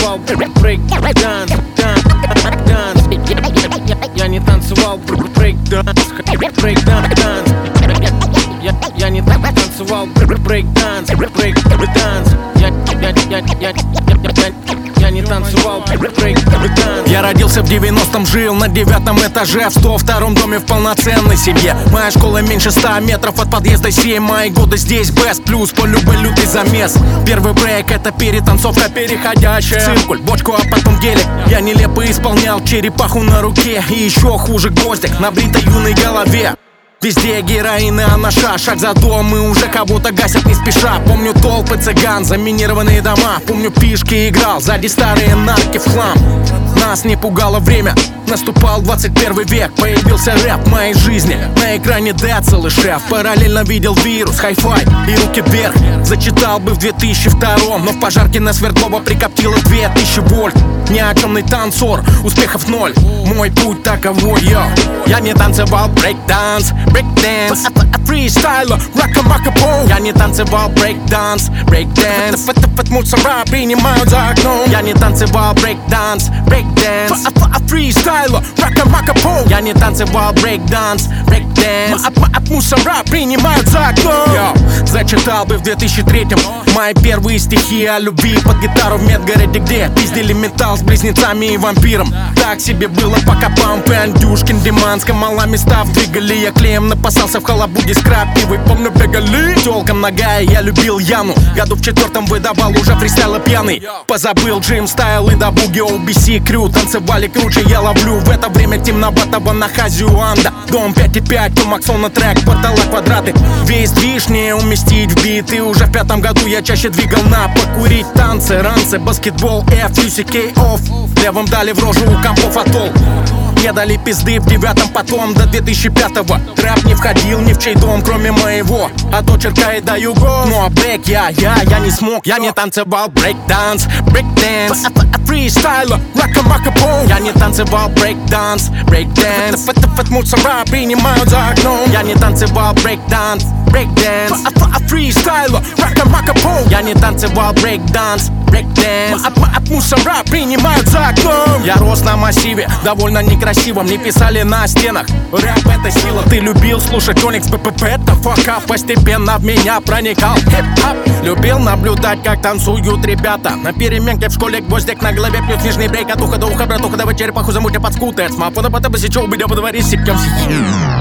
танцевал брейк-данс. Я не танцевал брейк-данс. Я не танцевал брейк-данс. Я не танцевал брейк-данс. Я родился в 90-м, жил на 9-м этаже, в 102-м доме в полноценной семье. Моя школа меньше 100 метров от подъезда 7. Мои годы здесь best, плюс по любой лютый замес. Первый брейк — это перетанцовка, переходящая в циркуль, бочку, а потом гелик. Я нелепо исполнял черепаху на руке, и еще хуже гвоздик на бритой юной голове. Везде героин и анаша, шаг за дом и уже кого-то гасят не спеша. Помню толпы цыган, заминированные дома. Помню пешки играл, сзади старые нарки в хлам. Нас не пугало время, наступал 21 век. Появился рэп в моей жизни, на экране Дэд целый шеф. Параллельно видел вирус, хай-фай и руки вверх. Зачитал бы в 2002-м, но в пожарке на Свердлова прикоптило 2000 вольт. Ни о чемный танцор, успехов ноль. Мой путь таковой, йо. Я не танцевал брейк-данс, брейк-данс, фристайлер, рака-мака-пол. Я не танцевал брейк-данс, брейк-данс, мусора принимают за окном. Я не танцевал брейк-данс, брейк-данс, фристайлер, рака-мака-пол. Я не танцевал брейк-данс, брейк-данс, мусора принимают за окном. Йо. Зачитал бы в 2003-м мои первые стихи о любви под гитару в Медгороде, где пиздили металл с близнецами и вампиром. Так себе было, пока Памп и Андюшкин Диманском мало места вдвигали. Я клеем напасался в халабуде с крапивой. Помню, бегали тёлка ногая, я любил Яну. Году в 4-м выдавал уже фристайла пьяный. Позабыл Джим Стайл и до буги OBC Крю. Танцевали круче, я ловлю в это время темноватого на Хазиуанда. Дом 5,5, у Максона трек, квартала квадраты. Весь движ не уместить в бит. И уже в 5-м году я чаще двигал на покурить. Танцы, ранцы, баскетбол, FUCK off. Левым дали в рожу у компов атолл. Мне дали пизды в 9-м, потом до 2005-го. Рэп не входил ни в чей дом, кроме моего. А то черкает даю гол. Ну а брейк я не смог. Я не танцевал брейк-данс, брейк-данс, фристайлер, рака-мака-пол. Я не танцевал брейк-данс, брейк-данс, мусора принимают за окном. Я не танцевал брейк-данс, брейк-данс, фристайлер, рака-мака-пол. Я не танцевал брейк-данс, брейк-данс, мусора принимают за окном. Я рос на массиве, довольно некрасиво. Мне писали на стенах: рэп — это сила. Ты любил слушать Оникс, ППП, это фака. Постепенно в меня проникал хип-хоп. Любил наблюдать, как танцуют ребята. На переменке в школе гвоздик на голове, плюс нижний брейк от уха до уха. Братуха, давай черепаху замутим под скутер. Смафона, потом посечу, убедя по дворе, сипкем.